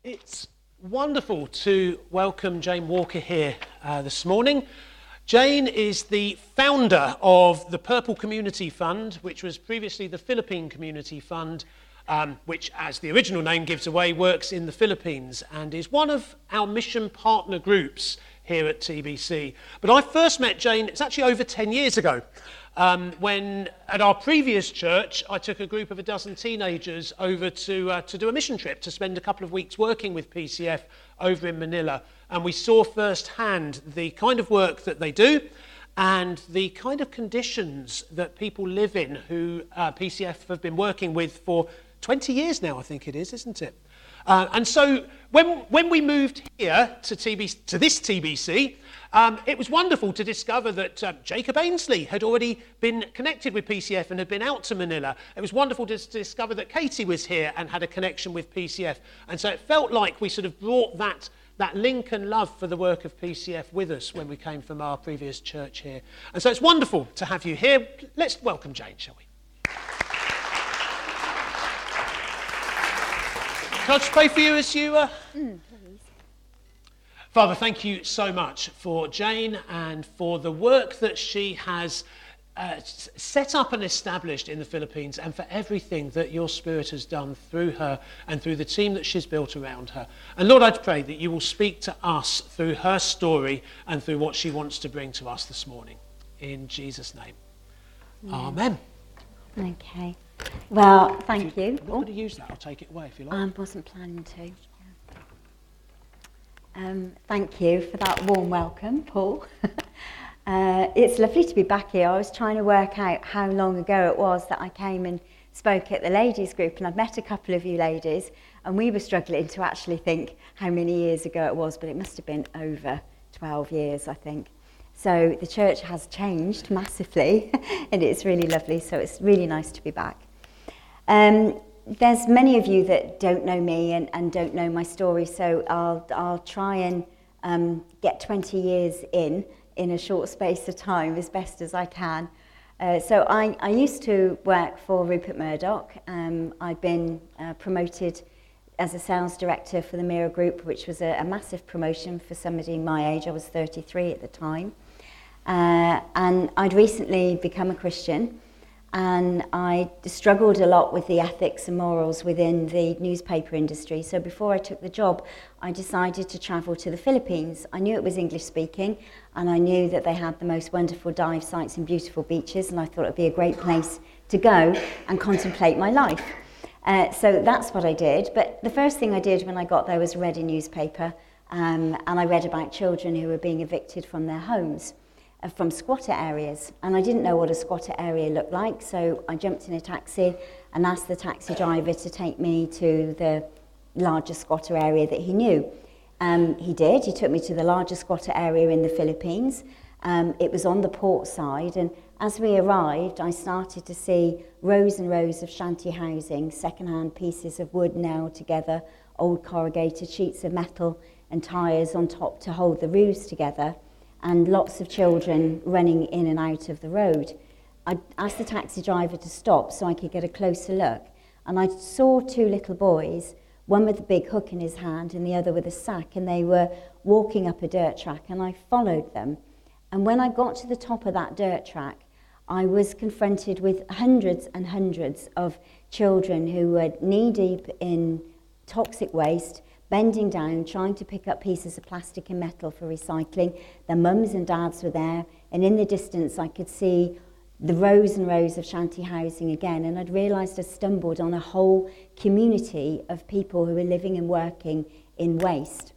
It's wonderful to welcome Jane Walker here this morning. Jane is the founder of the Purple Community Fund, which was previously the Philippine Community Fund, which, as the original name gives away, works in the Philippines and is one of our mission partner groups here at TBC. But I first met Jane, it's actually over 10 years ago, when at our previous church I took a group of a dozen teenagers over to do a mission trip, to spend a couple of weeks working with PCF over in Manila, and we saw firsthand the kind of work that they do and the kind of conditions that people live in who PCF have been working with for 20 years now, I think it is, isn't it? And so when we moved here to this TBC, it was wonderful to discover that Jacob Ainsley had already been connected with PCF and had been out to Manila. It was wonderful to discover that Katie was here and had a connection with PCF. And so it felt like we sort of brought that link and love for the work of PCF with us when we came from our previous church here. And so it's wonderful to have you here. Let's welcome Jane, shall we? Can I just pray for you as you... Please. Father, thank you so much for Jane and for the work that she has set up and established in the Philippines, and for everything that your Spirit has done through her and through the team that she's built around her. And Lord, I'd pray that you will speak to us through her story and through what she wants to bring to us this morning. In Jesus' name. Amen. Okay. Well, thank you. I'm not going to use that. I'll take it away if you like. I wasn't planning to. Thank you for that warm welcome, Paul. It's lovely to be back here. I was trying to work out how long ago it was that I came and spoke at the ladies group, and I've met a couple of you ladies, and we were struggling to actually think how many years ago it was, but it must have been over 12 years, I think. So the church has changed massively, and it's really lovely, so it's really nice to be back. There's many of you that don't know me and don't know my story, so I'll try and get 20 years in a short space of time as best as I can. So I used to work for Rupert Murdoch. I've been promoted as a sales director for the Mira Group, which was a massive promotion for somebody my age. I was 33 at the time. And I'd recently become a Christian, and I struggled a lot with the ethics and morals within the newspaper industry. So before I took the job, I decided to travel to the Philippines. I knew it was English speaking, and I knew that they had the most wonderful dive sites and beautiful beaches, and I thought it'd be a great place to go and contemplate my life. So that's what I did. But the first thing I did when I got there was read a newspaper, and I read about children who were being evicted from their homes, from squatter areas, and I didn't know what a squatter area looked like, so I jumped in a taxi and asked the taxi driver to take me to the largest squatter area that he knew. He did. He took me to the largest squatter area in the Philippines. It was on the port side, and as we arrived, I started to see rows and rows of shanty housing, second-hand pieces of wood nailed together, old corrugated sheets of metal and tyres on top to hold the roofs together, and lots of children running in and out of the road. I asked the taxi driver to stop so I could get a closer look, and I saw two little boys, one with a big hook in his hand and the other with a sack, and they were walking up a dirt track, and I followed them. And when I got to the top of that dirt track, I was confronted with hundreds and hundreds of children who were knee-deep in toxic waste, bending down, trying to pick up pieces of plastic and metal for recycling. Their mums and dads were there, and in the distance I could see the rows and rows of shanty housing again, and I'd realised I'd stumbled on a whole community of people who were living and working in waste.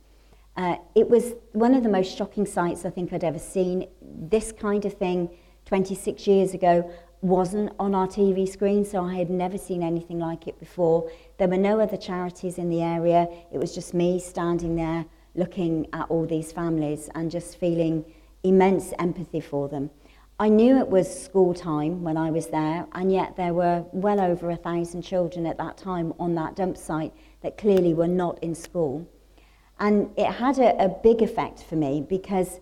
It was one of the most shocking sights I think I'd ever seen. This kind of thing 26 years ago wasn't on our TV screen, so I had never seen anything like it before. There were no other charities in the area. It was just me standing there looking at all these families and just feeling immense empathy for them. I knew it was school time when I was there, and yet there were well over 1,000 children at that time on that dump site that clearly were not in school. And it had a big effect for me because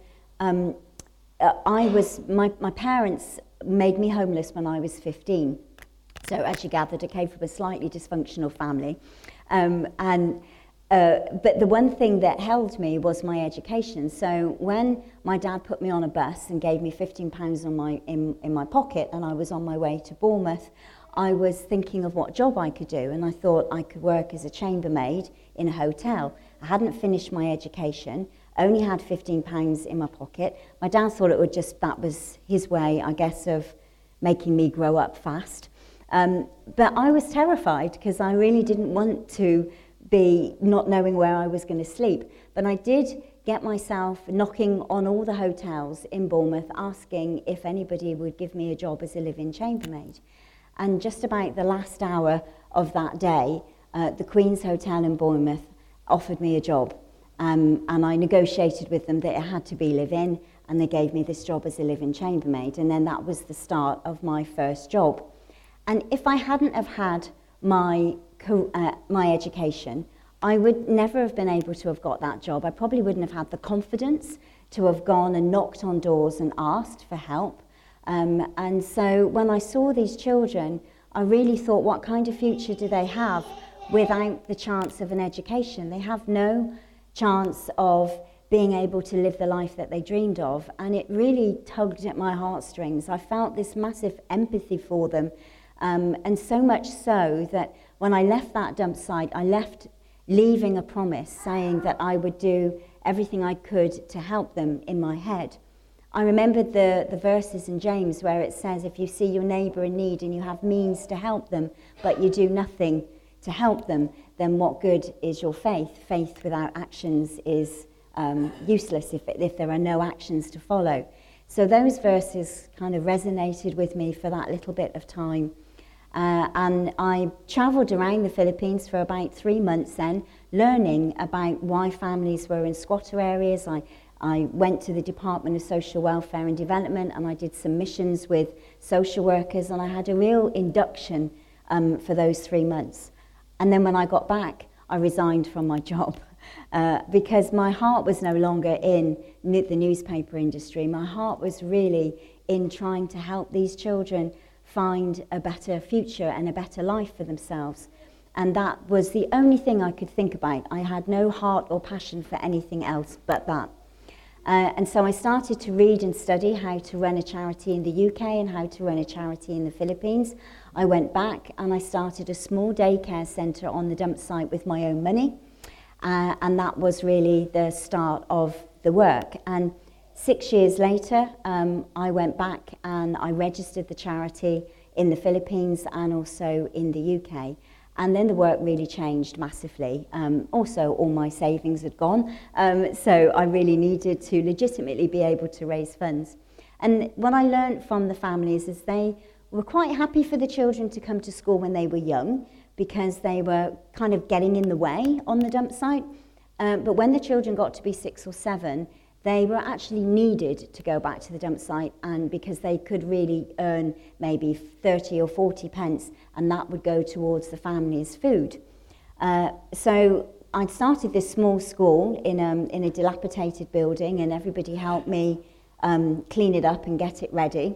my parents made me homeless when I was 15. So as you gathered, I came from a slightly dysfunctional family. And But the one thing that held me was my education. So when my dad put me on a bus and gave me £15 in my pocket and I was on my way to Bournemouth, I was thinking of what job I could do, and I thought I could work as a chambermaid in a hotel. I hadn't finished my education, only had £15 in my pocket. My dad thought that was his way, I guess, of making me grow up fast. But I was terrified because I really didn't want to be not knowing where I was going to sleep. But I did get myself knocking on all the hotels in Bournemouth, asking if anybody would give me a job as a live-in chambermaid. And just about the last hour of that day, the Queen's Hotel in Bournemouth offered me a job. And I negotiated with them that it had to be live-in, and they gave me this job as a live-in chambermaid. And then that was the start of my first job. And if I hadn't have had my education, I would never have been able to have got that job. I probably wouldn't have had the confidence to have gone and knocked on doors and asked for help. And so when I saw these children, I really thought, what kind of future do they have without the chance of an education? They have no chance of being able to live the life that they dreamed of. And it really tugged at my heartstrings. I felt this massive empathy for them. And so much so that when I left that dump site, I left leaving a promise saying that I would do everything I could to help them in my head. I remembered the verses in James where it says, if you see your neighbour in need and you have means to help them, but you do nothing to help them, then what good is your faith? Faith without actions is useless if there are no actions to follow. So those verses kind of resonated with me for that little bit of time. And I travelled around the Philippines for about 3 months then, learning about why families were in squatter areas. I went to the Department of Social Welfare and Development, and I did some missions with social workers, and I had a real induction for those 3 months. And then when I got back, I resigned from my job because my heart was no longer in the newspaper industry. My heart was really in trying to help these children find a better future and a better life for themselves. And that was the only thing I could think about. I had no heart or passion for anything else but that. And so I started to read and study how to run a charity in the UK and how to run a charity in the Philippines. I went back and I started a small daycare centre on the dump site with my own money. And that was really the start of the work. And 6 years later, I went back and I registered the charity in the Philippines and also in the UK. And then the work really changed massively. Also, all my savings had gone, so I really needed to legitimately be able to raise funds. And what I learned from the families is they were quite happy for the children to come to school when they were young, because they were kind of getting in the way on the dump site. But when the children got to be 6 or 7, they were actually needed to go back to the dump site, and because they could really earn maybe 30 or 40 pence, and that would go towards the family's food. So I started this small school in a dilapidated building, and everybody helped me clean it up and get it ready.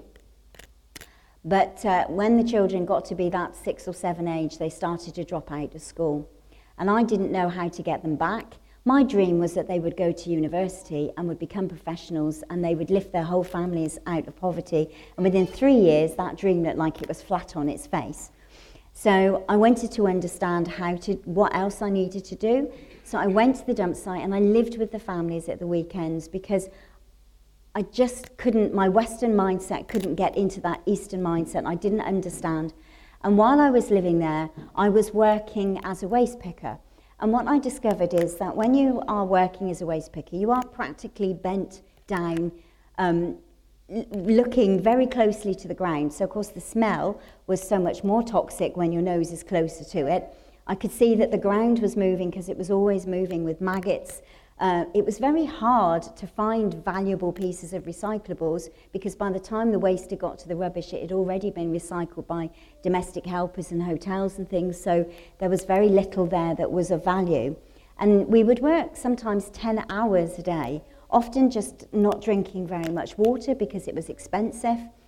But when the children got to be that 6 or 7 age, they started to drop out of school. And I didn't know how to get them back. My dream was that they would go to university and would become professionals, and they would lift their whole families out of poverty. And within 3 years, that dream looked like it was flat on its face. So I wanted to understand what else I needed to do. So I went to the dump site and I lived with the families at the weekends, because I just couldn't, my Western mindset couldn't get into that Eastern mindset. I didn't understand. And while I was living there, I was working as a waste picker. And what I discovered is that when you are working as a waste picker, you are practically bent down, looking very closely to the ground. So, of course, the smell was so much more toxic when your nose is closer to it. I could see that the ground was moving because it was always moving with maggots. It was very hard to find valuable pieces of recyclables, because by the time the waste had got to the rubbish, it had already been recycled by domestic helpers and hotels and things, so there was very little there that was of value. And we would work sometimes 10 hours a day, often just not drinking very much water because it was expensive.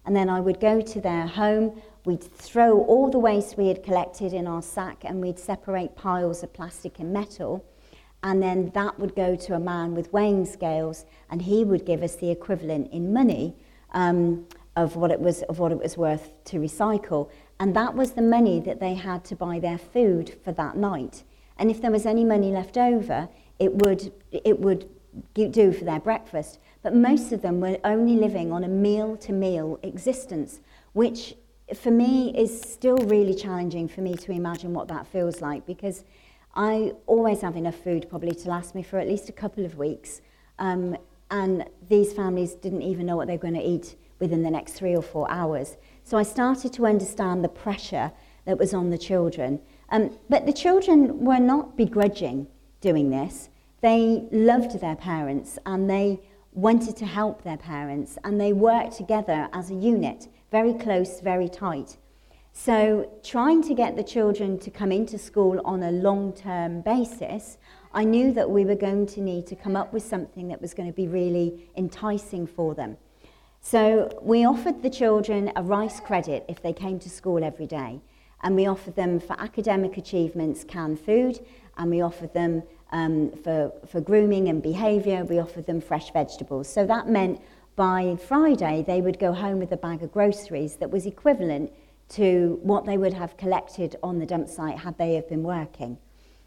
and then I would go to their home. We'd throw all the waste we had collected in our sack, and we'd separate piles of plastic and metal, and then that would go to a man with weighing scales, and he would give us the equivalent in money of what it was worth to recycle. And that was the money that they had to buy their food for that night. And if there was any money left over, it would do for their breakfast. But most of them were only living on a meal-to-meal existence, which for me is still really challenging for me to imagine what that feels like, because I always have enough food probably to last me for at least a couple of weeks. And these families didn't even know what they were going to eat within the next 3 or 4 hours. So I started to understand the pressure that was on the children. But the children were not begrudging doing this. They loved their parents, and they wanted to help their parents, and they worked together as a unit, very close, very tight. So trying to get the children to come into school on a long-term basis, I knew that we were going to need to come up with something that was going to be really enticing for them. So we offered the children a rice credit if they came to school every day, and we offered them for academic achievements canned food, and we offered them for grooming and behaviour, we offered them fresh vegetables. So that meant by Friday they would go home with a bag of groceries that was equivalent to what they would have collected on the dump site had they have been working.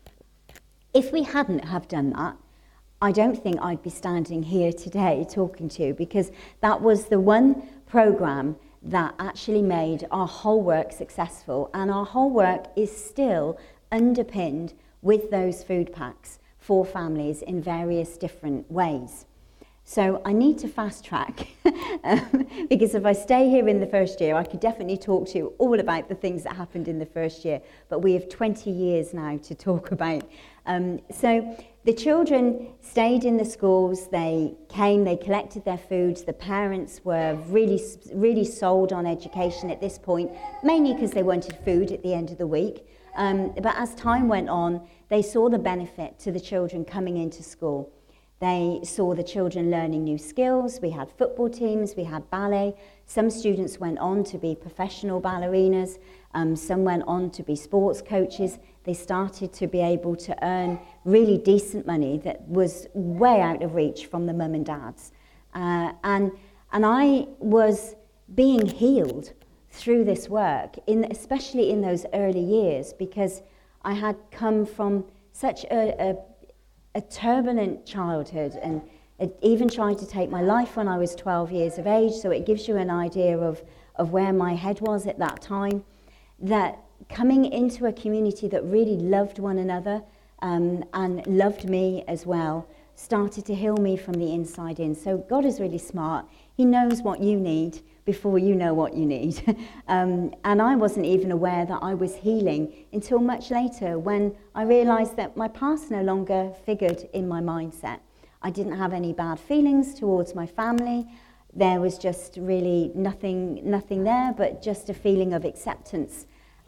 If we hadn't have done that, I don't think I'd be standing here today talking to you, because that was the one programme that actually made our whole work successful, and our whole work is still underpinned with those food packs for families in various different ways. So I need to fast track because if I stay here in the first year, I could definitely talk to you all about the things that happened in the first year, but we have 20 years now to talk about. So the children stayed in the schools, they came, they collected their foods, the parents were really sold on education at this point, mainly because they wanted food at the end of the week. But as time went on, they saw the benefit to the children coming into school. They saw the children learning new skills. We had football teams, we had ballet. Some students went on to be professional ballerinas. Some went on to be sports coaches. They started to be able to earn really decent money that was way out of reach from the mum and dads. And I was being healed through this work, especially in those early years, because I had come from such a turbulent childhood, and it even tried to take my life when I was 12 years of age, so it gives you an idea of where my head was at that time, that coming into a community that really loved one another and loved me as well started to heal me from the inside in. So God is really smart. He knows what you need before you know what you need. And I wasn't even aware that I was healing until much later, when I realised that my past no longer figured in my mindset. I didn't have any bad feelings towards my family. There was just really nothing there, but just a feeling of acceptance.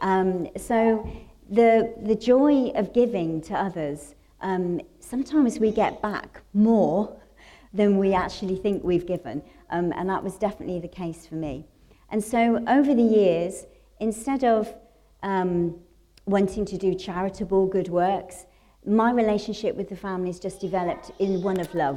So the joy of giving to others, sometimes we get back more than we actually think we've given. And that was definitely the case for me. And so over the years, instead of wanting to do charitable good works, my relationship with the families just developed in one of love.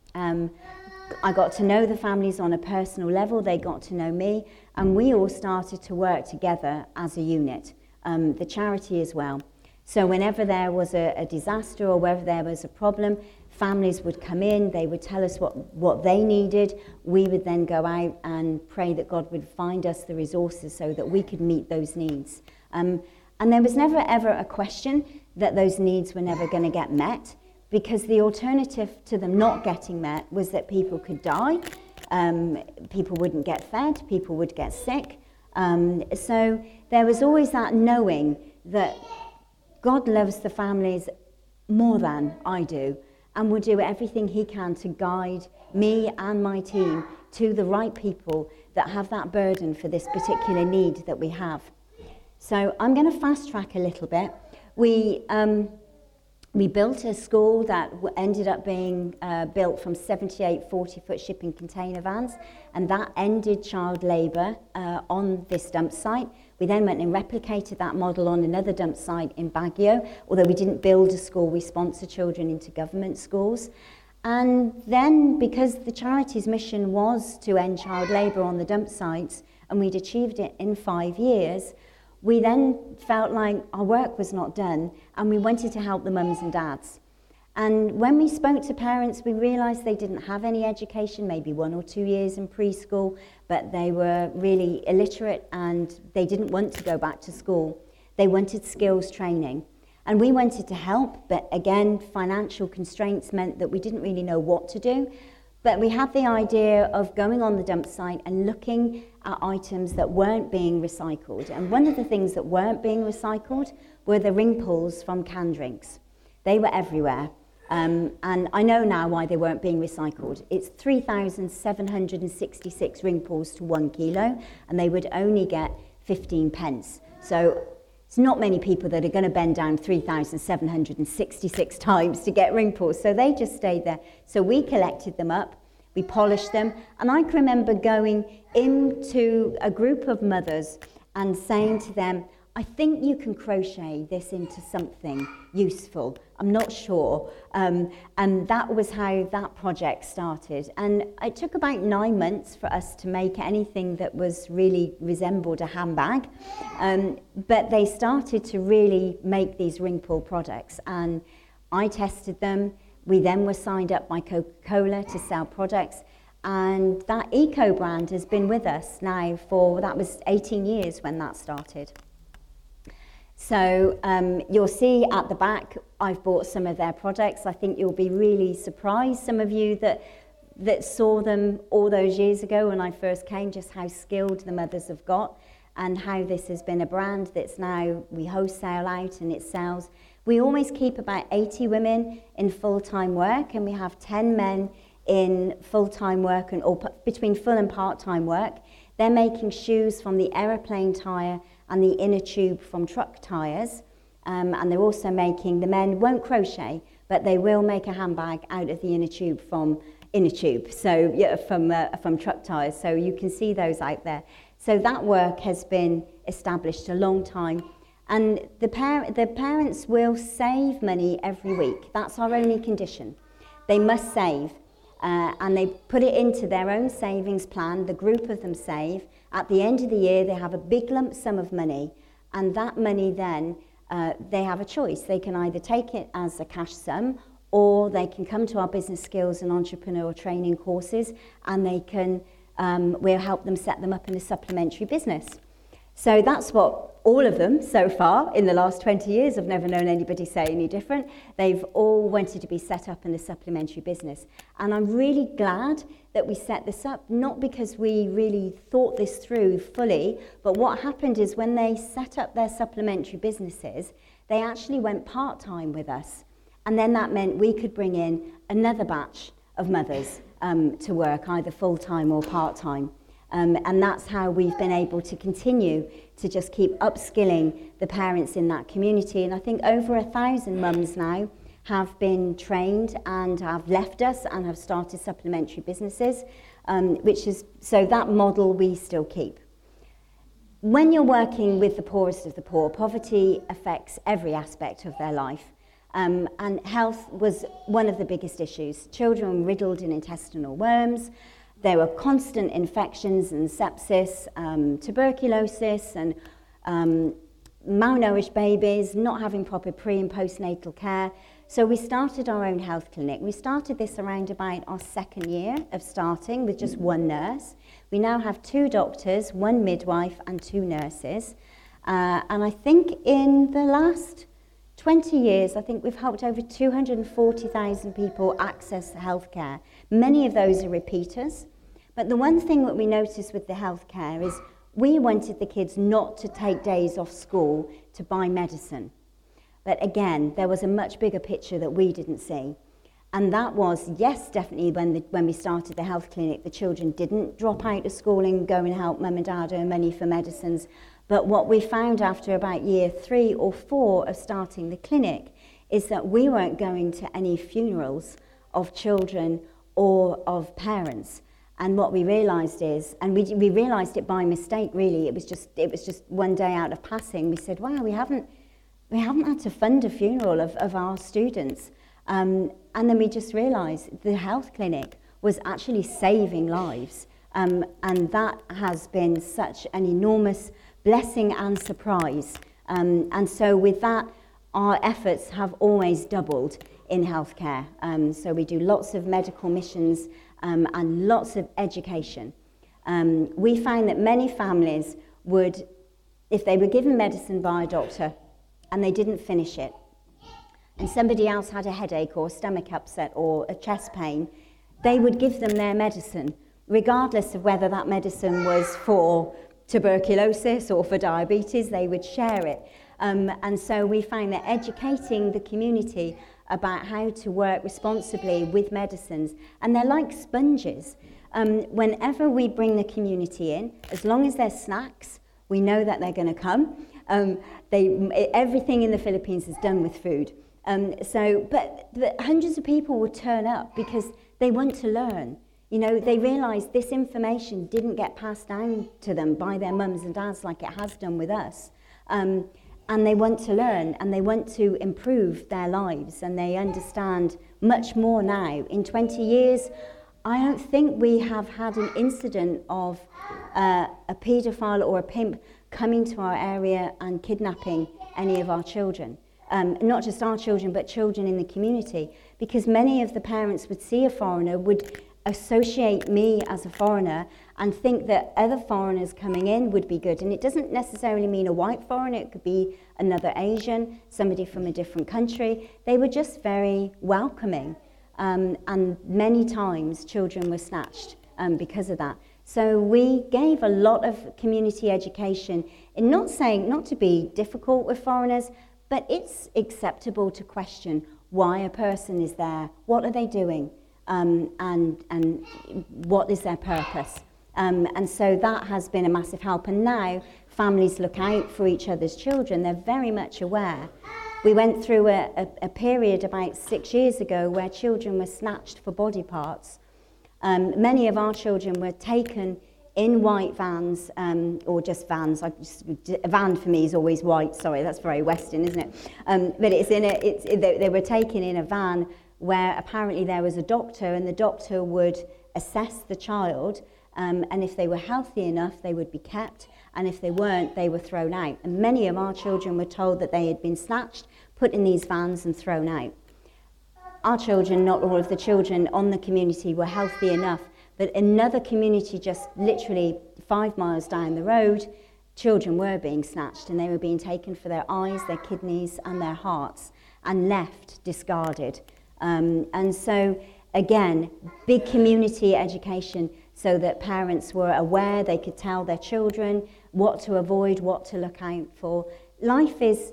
I got to know the families on a personal level, they got to know me, and we all started to work together as a unit, the charity as well. So whenever there was a disaster or wherever there was a problem, families would come in, they would tell us what they needed. We would then go out and pray that God would find us the resources so that we could meet those needs. And there was never ever a question that those needs were never going to get met, because the alternative to them not getting met was that people could die, people wouldn't get fed, people would get sick. So there was always that knowing that God loves the families more than I do, and will do everything he can to guide me and my team to the right people that have that burden for this particular need that we have. So I'm going to fast track a little bit. We We built a school that ended up being built from 78 40-foot shipping container vans, and that ended child labour on this dump site. We then went and replicated that model on another dump site in Baguio. Although we didn't build a school, we sponsor children into government schools. And then, because the charity's mission was to end child labour on the dump sites, and we'd achieved it in 5 years, we then felt like our work was not done, and we wanted to help the mums and dads. And when we spoke to parents, we realised they didn't have any education, maybe 1 or 2 years in preschool, but they were really illiterate and they didn't want to go back to school. They wanted skills training. And we wanted to help, but again, financial constraints meant that we didn't really know what to do. But we had the idea of going on the dump site and looking at items that weren't being recycled. And one of the things that weren't being recycled were the ring pulls from canned drinks. They were everywhere. And I know now why they weren't being recycled. It's 3,766 ring pulls to 1 kilo, and they would only get 15 pence. So it's not many people that are going to bend down 3,766 times to get ring pulls. So they just stayed there. So we collected them up, we polished them, and I can remember going into a group of mothers and saying to them, I think you can crochet this into something useful. I'm not sure. And that was how that project started. And it took about 9 months for us to make anything that was really resembled a handbag. But they started to really make these ring pull products. And I tested them. We then were signed up by Coca-Cola to sell products. And that eco brand has been with us now for, that was 18 years when that started. So you'll see at the back, I've bought some of their products. I think you'll be really surprised, some of you that saw them all those years ago when I first came, just how skilled the mothers have got and how this has been a brand that's now, we wholesale out and it sells. We always keep about 80 women in full-time work, and we have 10 men in full-time work or between full and part-time work. They're making shoes from the aeroplane tyre and the inner tube from truck tyres. And they're also making, the men won't crochet, but they will make a handbag out of the inner tube from so yeah, from truck tyres. So you can see those out there. So that work has been established a long time. And the parents will save money every week. That's our only condition. They must save. And they put it into their own savings plan. The group of them save. At the end of the year, they have a big lump sum of money, and that money then, they have a choice. They can either take it as a cash sum, or they can come to our business skills and entrepreneurial training courses, and they can, we'll help them set them up in a supplementary business. So that's what all of them so far in the last 20 years, I've never known anybody say any different. They've all wanted to be set up in a supplementary business. And I'm really glad that we set this up, not because we really thought this through fully, but what happened is when they set up their supplementary businesses, they actually went part-time with us. And then that meant we could bring in another batch of mothers to work, either full-time or part-time. And that's how we've been able to continue to just keep upskilling the parents in that community. And I think over 1,000 mums now have been trained and have left us and have started supplementary businesses, which is, so that model we still keep. When you're working with the poorest of the poor, poverty affects every aspect of their life. And health was one of the biggest issues. Children riddled in intestinal worms. There were constant infections and sepsis, tuberculosis and malnourished babies, not having proper pre- and postnatal care. So we started our own health clinic. We started this around about our 2nd year of starting with just 1 nurse. We now have 2 doctors, 1 midwife and 2 nurses. And I think in the last 20 years, I think we've helped over 240,000 people access healthcare. Many of those are repeaters. But the one thing that we noticed with the healthcare is we wanted the kids not to take days off school to buy medicine. But again, there was a much bigger picture that we didn't see. And that was, yes, definitely when we started the health clinic, the children didn't drop out of school and go and help mum and dad earn money for medicines. But what we found after about year 3 or 4 of starting the clinic is that we weren't going to any funerals of children or of parents. And what we realised is, and we realised it by mistake really, it was just one day out of passing, we said, wow, we haven't had to fund a funeral of our students. And then we just realised the health clinic was actually saving lives. And that has been such an enormous blessing and surprise. And so with that, our efforts have always doubled in healthcare. So we do lots of medical missions and lots of education. We find that many families would, if they were given medicine by a doctor and they didn't finish it, and somebody else had a headache or a stomach upset or a chest pain, they would give them their medicine, regardless of whether that medicine was for tuberculosis or for diabetes. They would share it. And so we find that educating the community about how to work responsibly with medicines, and they're like sponges. Whenever we bring the community in, as long as there's snacks, we know that they're going to come. Everything in the Philippines is done with food. But hundreds of people will turn up because they want to learn. You know, they realise this information didn't get passed down to them by their mums and dads like it has done with us. And they want to learn and they want to improve their lives, and they understand much more now. In 20 years, I don't think we have had an incident of a paedophile or a pimp coming to our area and kidnapping any of our children. Not just our children, but children in the community, because many of the parents would see a foreigner, would associate me as a foreigner and think that other foreigners coming in would be good. And it doesn't necessarily mean a white foreigner, it could be another Asian, somebody from a different country. They were just very welcoming. And many times children were snatched because of that. So we gave a lot of community education in not to be difficult with foreigners, but it's acceptable to question why a person is there, what are they doing, and what is their purpose. And so that has been a massive help. And now families look out for each other's children. They're very much aware. We went through a period about 6 years ago where children were snatched for body parts. Many of our children were taken in white vans, or just vans. A van for me is always white. Sorry, that's very Western, isn't it? But they were taken in a van where apparently there was a doctor, and the doctor would assess the child, and if they were healthy enough, they would be kept, and if they weren't, they were thrown out. And many of our children were told that they had been snatched, put in these vans and thrown out. Our children, not all of the children on the community, were healthy enough, but another community just literally 5 miles down the road, children were being snatched, and they were being taken for their eyes, their kidneys and their hearts, and left discarded. And so, again, big community education so that parents were aware, they could tell their children what to avoid, what to look out for. Life is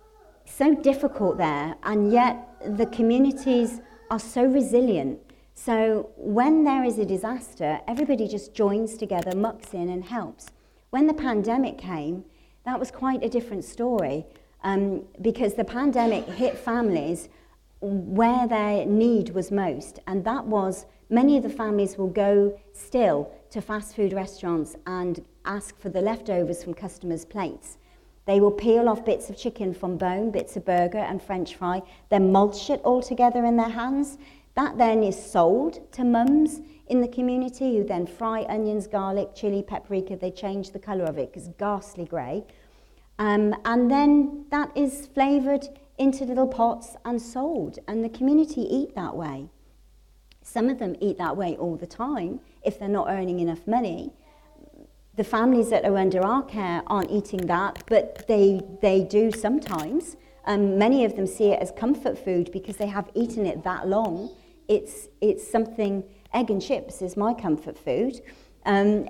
so difficult there, and yet the communities are so resilient. So when there is a disaster, everybody just joins together, mucks in and helps. When the pandemic came, that was quite a different story, because the pandemic hit families where their need was most, and that was many of the families will go still to fast food restaurants and ask for the leftovers from customers' plates. They will peel off bits of chicken from bone, bits of burger and French fry, then mulch it all together in their hands. That then is sold to mums in the community who then fry onions, garlic, chili, paprika. They change the colour of it because it's ghastly grey. And then that is flavoured into little pots and sold, and the community eat that way. Some of them eat that way all the time if they're not earning enough money. The families that are under our care aren't eating that, but they do sometimes. Many of them see it as comfort food because they have eaten it that long. It's something. Egg and chips is my comfort food, and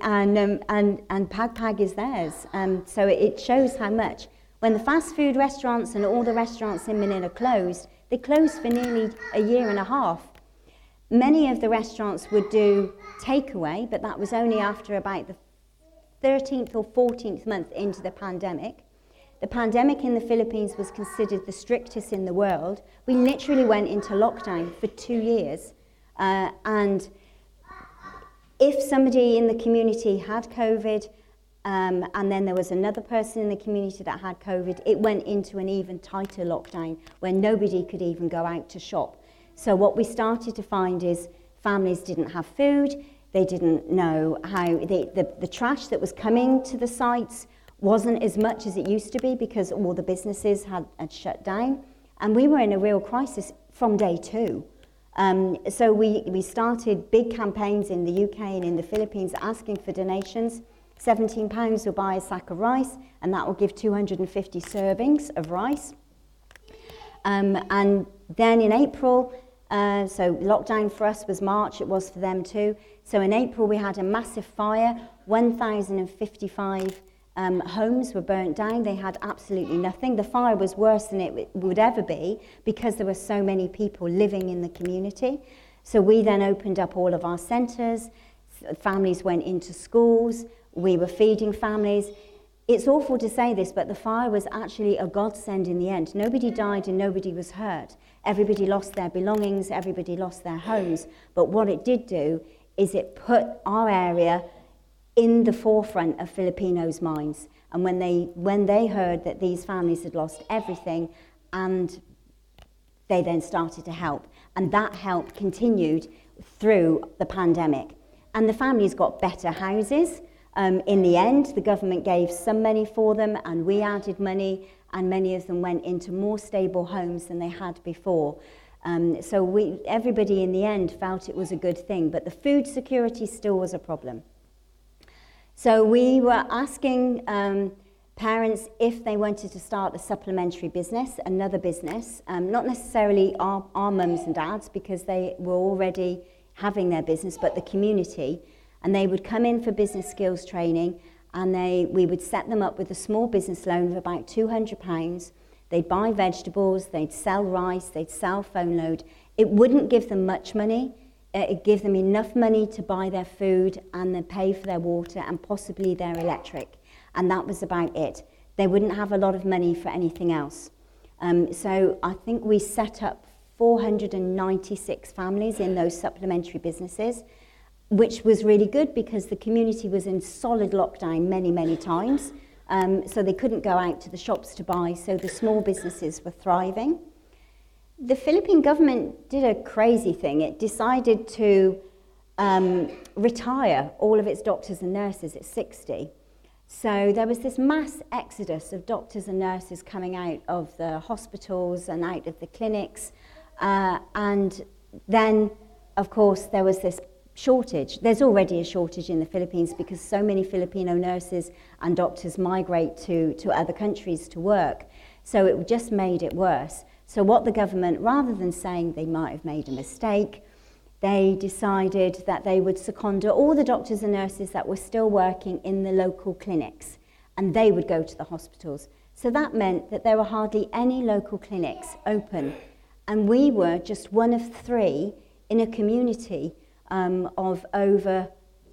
Pag Pag is theirs. So it shows how much. When the fast food restaurants and all the restaurants in Manila closed, they closed for nearly a year and a half. Many of the restaurants would do takeaway, but that was only after about the 13th or 14th month into the pandemic. The pandemic in the Philippines was considered the strictest in the world. We literally went into lockdown for 2 years. And if somebody in the community had COVID, and then there was another person in the community that had COVID, it went into an even tighter lockdown where nobody could even go out to shop. So what we started to find is families didn't have food, they didn't know how, the trash that was coming to the sites wasn't as much as it used to be because all the businesses had shut down. And we were in a real crisis from day 2. So we started big campaigns in the UK and in the Philippines asking for donations. £17 will buy a sack of rice, and that will give 250 servings of rice. And then in April, so lockdown for us was March, it was for them too. So in April we had a massive fire, 1,055 homes were burnt down. They had absolutely nothing. The fire was worse than it would ever be because there were so many people living in the community. So we then opened up all of our centres, families went into schools, we were feeding families. It's awful to say this, but the fire was actually a godsend in the end. Nobody died and nobody was hurt. Everybody lost their belongings, everybody lost their homes. But what it did do is it put our area in the forefront of Filipinos' minds. And when they heard that these families had lost everything, and they then started to help. And that help continued through the pandemic. And the families got better houses. In the end, the government gave some money for them, and we added money, and many of them went into more stable homes than they had before. So everybody in the end felt it was a good thing, but the food security still was a problem. So we were asking parents if they wanted to start a supplementary business, another business, not necessarily our mums and dads, because they were already having their business, but the community. And they would come in for business skills training, and we would set them up with a small business loan of about £200. They'd buy vegetables, they'd sell rice, they'd sell phone load. It wouldn't give them much money. It'd give them enough money to buy their food and then pay for their water and possibly their electric. And that was about it. They wouldn't have a lot of money for anything else. So I think we set up 496 families in those supplementary businesses, which was really good because the community was in solid lockdown many, many times. So they couldn't go out to the shops to buy, so the small businesses were thriving. The Philippine government did a crazy thing. It decided to retire all of its doctors and nurses at 60. So there was this mass exodus of doctors and nurses coming out of the hospitals and out of the clinics. And then, of course, there was this shortage. There's already a shortage in the Philippines because so many Filipino nurses and doctors migrate to other countries to work. So it just made it worse. So what the government, rather than saying they might have made a mistake, they decided that they would second all the doctors and nurses that were still working in the local clinics, and they would go to the hospitals. So that meant that there were hardly any local clinics open, and we were just one of 3 in a community of over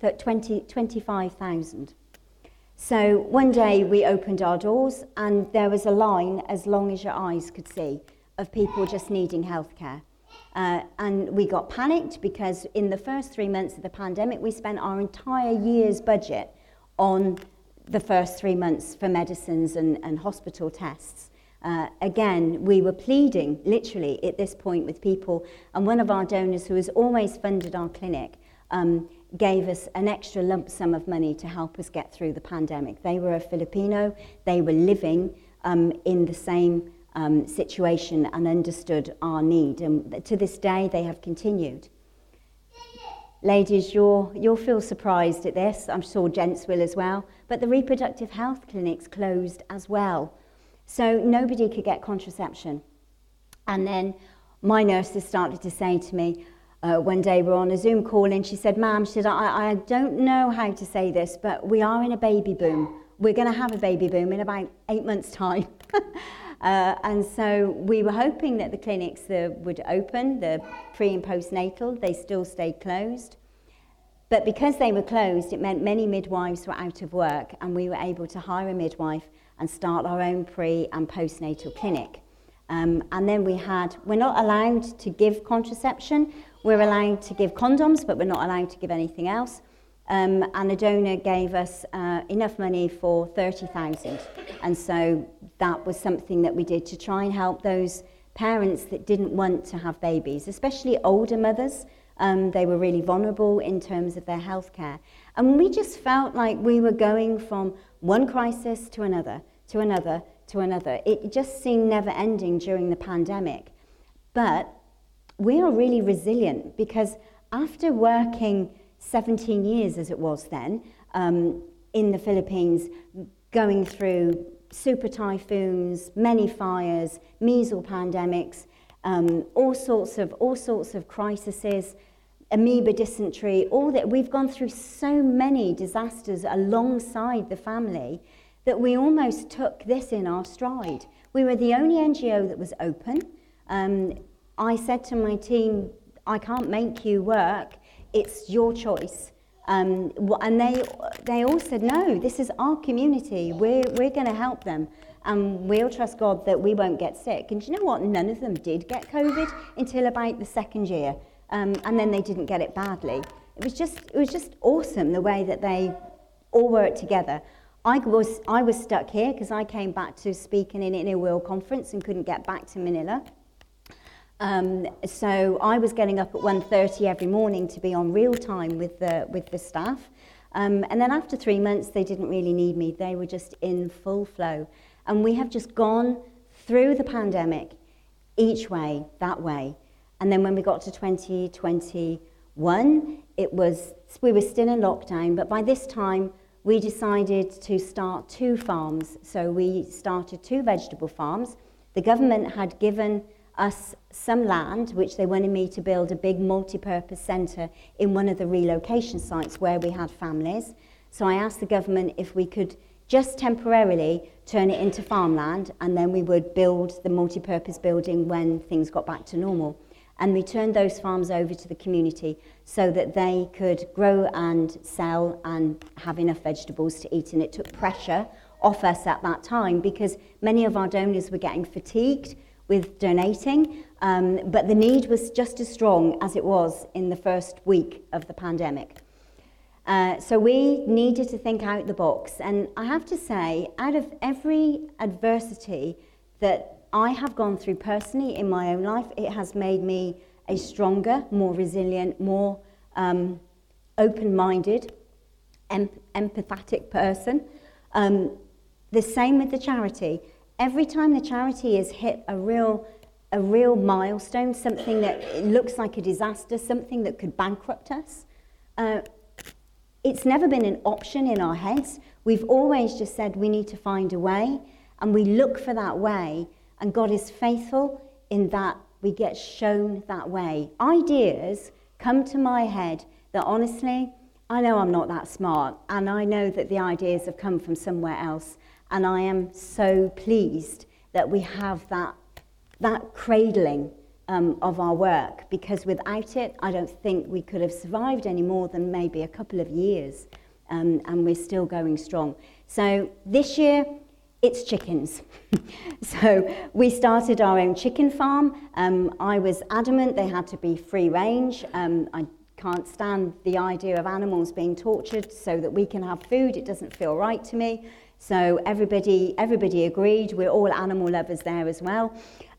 25,000. So one day we opened our doors and there was a line as long as your eyes could see of people just needing healthcare. And we got panicked because in the first 3 months of the pandemic, we spent our entire year's budget on the first 3 months for medicines and hospital tests. Again, we were pleading, literally, at this point with people, and one of our donors who has always funded our clinic gave us an extra lump sum of money to help us get through the pandemic. They were a Filipino, they were living in the same situation and understood our need, and to this day they have continued. Ladies, you'll feel surprised at this, I'm sure gents will as well, but the reproductive health clinics closed as well. So nobody could get contraception. And then my nurses started to say to me, one day we're on a Zoom call and she said, "Ma'am, I don't know how to say this, but we are in a baby boom. We're going to have a baby boom in about 8 months' time." And so we were hoping that the clinics would open, the pre and postnatal, they still stayed closed. But because they were closed, it meant many midwives were out of work, and we were able to hire a midwife and start our own pre- and postnatal clinic. And then we're not allowed to give contraception. We're allowed to give condoms, but we're not allowed to give anything else. And a donor gave us enough money for 30,000. And so that was something that we did to try and help those parents that didn't want to have babies, especially older mothers. They were really vulnerable in terms of their healthcare. And we just felt like we were going from one crisis to another, to another, to another. It just seemed never ending during the pandemic. But we are really resilient, because after working 17 years, as it was then, in the Philippines, going through super typhoons, many fires, measles pandemics, all sorts of crises, amoeba dysentery, all that. We've gone through so many disasters alongside the family that we almost took this in our stride. We were the only NGO that was open. I said to my team, I can't make you work, it's your choice. And they all said, no, this is our community, we're going to help them, and we'll trust God that we won't get sick. And do you know what? None of them did get COVID until about the second year, and then they didn't get it badly. It was just awesome the way that they all worked together. I was stuck here because I came back to speaking in a World Conference and couldn't get back to Manila. So I was getting up at 1:30 every morning to be on real time with the staff. And then after 3 months, they didn't really need me. They were just in full flow. And we have just gone through the pandemic each way, that way. And then when we got to 2021, we were still in lockdown, but by this time, we decided to start 2 farms. So we started 2 vegetable farms. The government had given us some land, which they wanted me to build a big multi-purpose centre in one of the relocation sites where we had families. So I asked the government if we could just temporarily turn it into farmland, and then we would build the multi-purpose building when things got back to normal. And we turned those farms over to the community so that they could grow and sell and have enough vegetables to eat. And it took pressure off us at that time, because many of our donors were getting fatigued with donating, but the need was just as strong as it was in the first week of the pandemic. So we needed to think out the box. And I have to say, out of every adversity that I have gone through personally in my own life, it has made me a stronger, more resilient, more open-minded, empathetic person. The same with the charity. Every time the charity has hit a real milestone, something that looks like a disaster, something that could bankrupt us, it's never been an option in our heads. We've always just said we need to find a way, and we look for that way. And God is faithful in that we get shown that way. Ideas come to my head that honestly, I know I'm not that smart, and I know that the ideas have come from somewhere else. And I am so pleased that we have that cradling of our work, because without it, I don't think we could have survived any more than maybe a couple of years, and we're still going strong. So this year, it's chickens. So we started our own chicken farm. I was adamant they had to be free range. I can't stand the idea of animals being tortured so that we can have food. It doesn't feel right to me. So everybody agreed. We're all animal lovers there as well.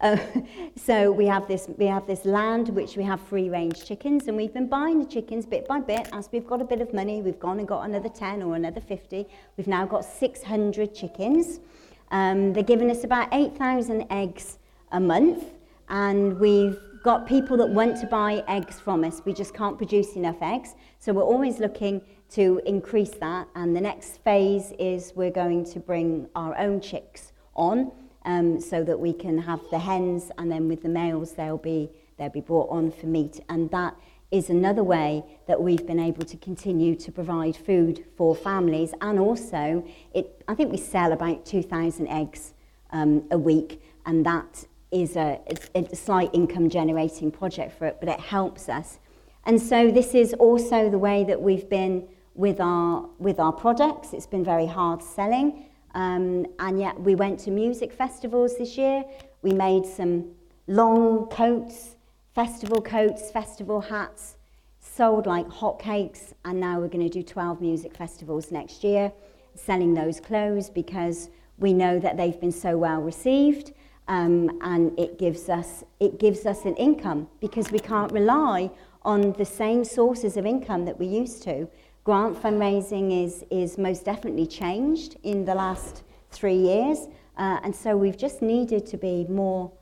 So we have this land which we have free range chickens, and we've been buying the chickens bit by bit. As we've got a bit of money, we've gone and got another 10 or another 50. We've now got 600 chickens. They're giving us about 8,000 eggs a month, and we've got people that want to buy eggs from us. We just can't produce enough eggs, so we're always looking to increase that. And the next phase is we're going to bring our own chicks on, so that we can have the hens, and then with the males they'll be brought on for meat. And that is another way that we've been able to continue to provide food for families. And also, I think we sell about 2,000 eggs a week, and that is a slight income generating project for it, but it helps us. And so this is also the way that we've been with our products. It's been very hard selling. And yet we went to music festivals this year. We made some long coats, festival hats, sold like hotcakes, and now we're going to do 12 music festivals next year, selling those clothes because we know that they've been so well received, and it gives us an income because we can't rely on the same sources of income that we used to. Grant fundraising is most definitely changed in the last 3 years, and so we've just needed to be more,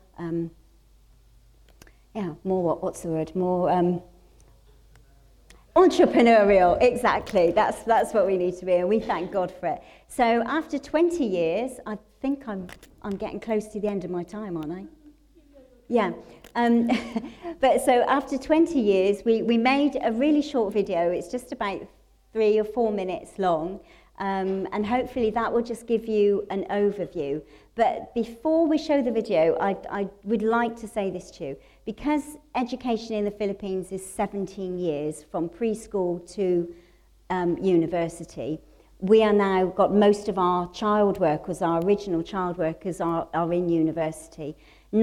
entrepreneurial, exactly. That's what we need to be, and we thank God for it. So after 20 years, I think I'm getting close to the end of my time, aren't I? Yeah. But so after 20 years, we made a really short video. It's just about 3 or 4 minutes long, and hopefully that will just give you an overview. But before we show the video, I would like to say this to you. Because education in the Philippines is 17 years, from preschool to university, we are now got most of our child workers, our original child workers are in university.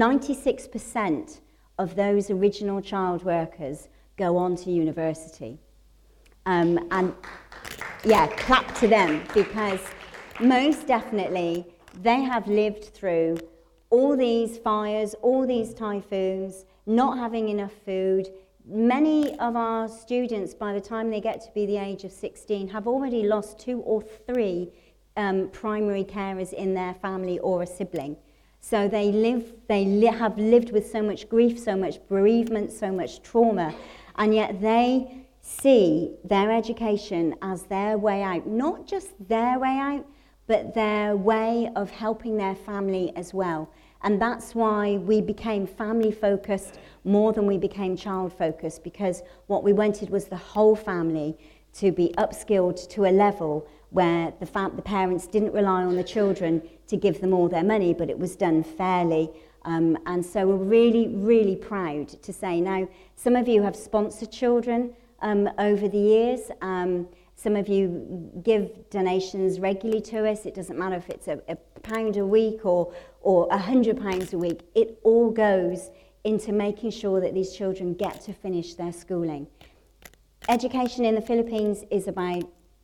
96% of those original child workers go on to university. And yeah, clap to them, because most definitely they have lived through all these fires, all these typhoons, not having enough food. Many of our students, by the time they get to be the age of 16, have already lost 2 or 3 primary carers in their family or a sibling. So they have lived with so much grief, so much bereavement, so much trauma, and yet they see their education as their way out, not just their way out, but their way of helping their family as well. And that's why we became family focused more than we became child focused, because what we wanted was the whole family to be upskilled to a level where the parents didn't rely on the children to give them all their money, but it was done fairly. And so we're really, really proud to say, now, some of you have sponsored children over the years. Some of you give donations regularly to us. It doesn't matter if it's a £1 a week or £100 a week. It all goes into making sure that these children get to finish their schooling. Education in the Philippines is about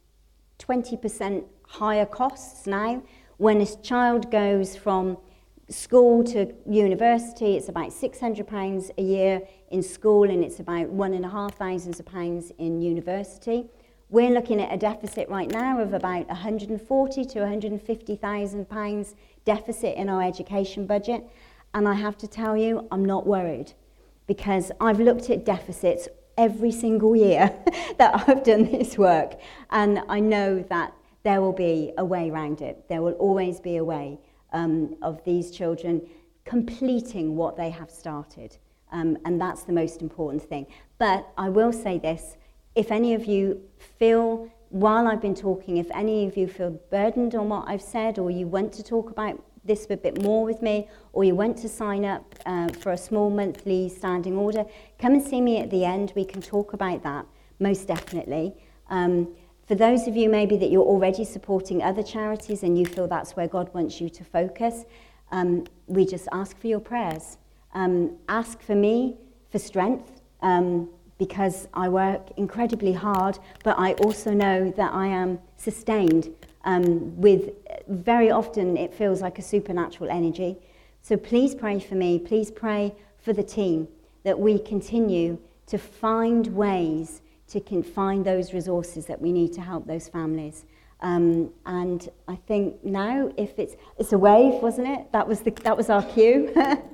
20% higher costs now. When a child goes from school to university, it's about £600 a year in school, and it's about £1,500 in university. We're looking at a deficit right now of about £140,000 to £150,000 deficit in our education budget. And I have to tell you, I'm not worried, because I've looked at deficits every single year that I've done this work, and I know that there will be a way around it. There will always be a way of these children completing what they have started, and that's the most important thing. But I will say this, if any of you feel, while I've been talking, if any of you feel burdened on what I've said, or you want to talk about this a bit more with me, or you want to sign up for a small monthly standing order, come and see me at the end. We can talk about that, most definitely. For those of you maybe that you're already supporting other charities and you feel that's where God wants you to focus, we just ask for your prayers. Ask for me for strength, because I work incredibly hard, but I also know that I am sustained with, very often it feels like a supernatural energy. So please pray for me, please pray for the team, that we continue to find ways to find those resources that we need to help those families. And I think now, if it's a wave, wasn't it? That was our cue.